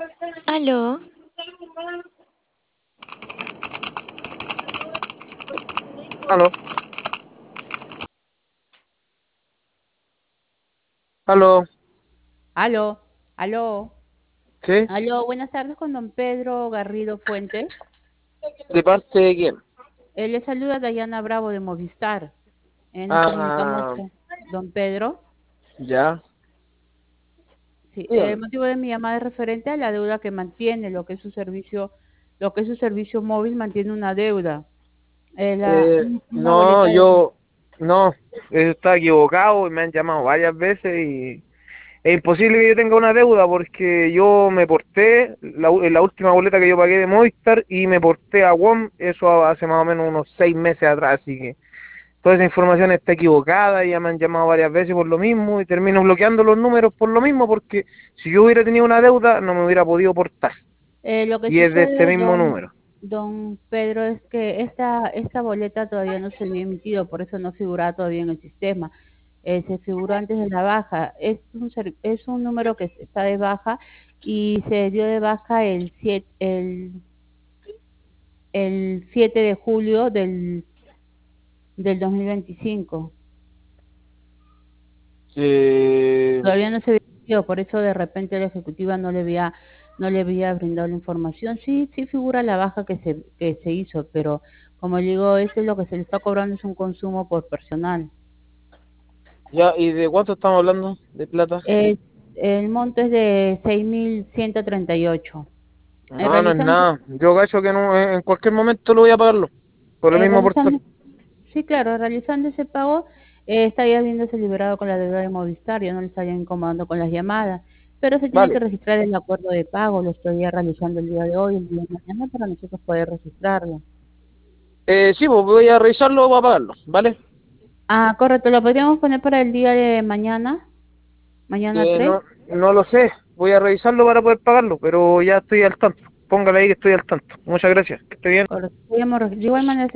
Aló, Aló, aló, Aló, aló, ¿sí? aló, buenas tardes con don Pedro Garrido Fuentes. ¿De parte de quién? Le saluda Dayana Bravo de Movistar. Nos comunicamos Ah, con don Pedro. ya, Sí, el dígame. motivo de mi llamada es referente a la deuda que mantiene, lo que es su servicio móvil mantiene una deuda. Una No, boleta de... no, está equivocado y me han llamado varias veces y es imposible que yo tenga una deuda porque yo me porté, en la última boleta que yo pagué de Movistar y me porté a WOM, eso hace más o menos unos 6 meses atrás, así que toda esa información está equivocada y ya me han llamado varias veces por lo mismo y termino bloqueando los números por lo mismo porque si yo hubiera tenido una deuda no me hubiera podido portar Lo que y es de este sucede, mismo número. don Pedro, es que esta boleta todavía no se había emitido, por eso no figura todavía en el sistema. Se figuró antes de la baja. Es un número que está de baja y se dio de baja el 7 de julio del 2025. Eh, Todavía no se había emitido, por eso de repente la ejecutiva no le había brindado la información. Sí, sí figura la baja que se hizo, pero como digo, eso es lo que se le está cobrando, es un consumo por personal. ya, ¿y de cuánto estamos hablando de plata? Es- el monto es de 6.138. No, no es Realizando, nada. Yo cacho que no, en cualquier momento lo voy a pagarlo. Por lo mismo portar. realizando, sí, claro, realizando ese pago, estaría viéndose liberado con la deuda de Movistar, ya no le estaría incomodando con las llamadas, pero se tiene Vale. que registrar el acuerdo de pago, lo estoy realizando el día de hoy, el día de mañana, para nosotros poder registrarlo. Sí, pues voy a revisarlo para pagarlo, ¿vale? Ah, correcto, lo podríamos poner para el día de mañana, mañana 3. No, no lo sé. Voy a revisarlo para poder pagarlo, pero ya estoy al tanto. Póngale ahí que estoy al tanto. Muchas gracias. Que esté bien. Correcto. De igual manera